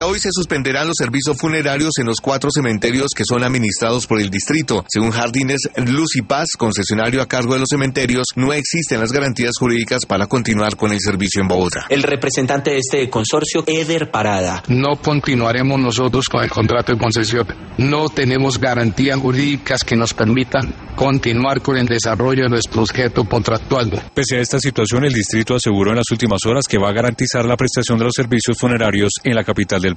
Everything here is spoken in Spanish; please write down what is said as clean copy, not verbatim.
Hoy se suspenderán los servicios funerarios en los 4 cementerios que son administrados por el distrito. Según Jardines Luz y Paz, concesionario a cargo de los cementerios, no existen las garantías jurídicas para continuar con el servicio en Bogotá. El representante de este consorcio, Eder Parada. No continuaremos nosotros con el contrato de concesión. No tenemos garantías jurídicas que nos permitan continuar con el desarrollo de nuestro objeto contractual. Pese a esta situación, el distrito aseguró en las últimas horas que va a garantizar la prestación de los servicios funerarios en la capital del país.